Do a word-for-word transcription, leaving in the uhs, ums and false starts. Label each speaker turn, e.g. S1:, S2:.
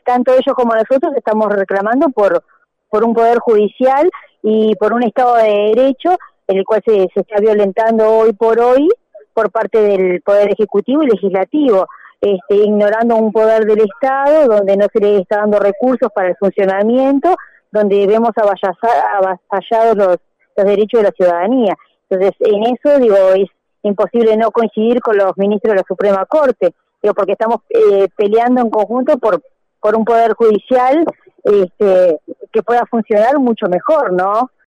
S1: tanto ellos como nosotros estamos reclamando por, por un poder judicial y por un Estado de Derecho, el cual se, se está violentando hoy por hoy por parte del Poder Ejecutivo y Legislativo, este, ignorando un poder del Estado donde no se le está dando recursos para el funcionamiento, donde vemos avasallados los, los derechos de la ciudadanía. Entonces, en eso, digo, es imposible no coincidir con los ministros de la Suprema Corte, digo, porque estamos eh, peleando en conjunto por, por un poder judicial este, que pueda funcionar mucho mejor, ¿no?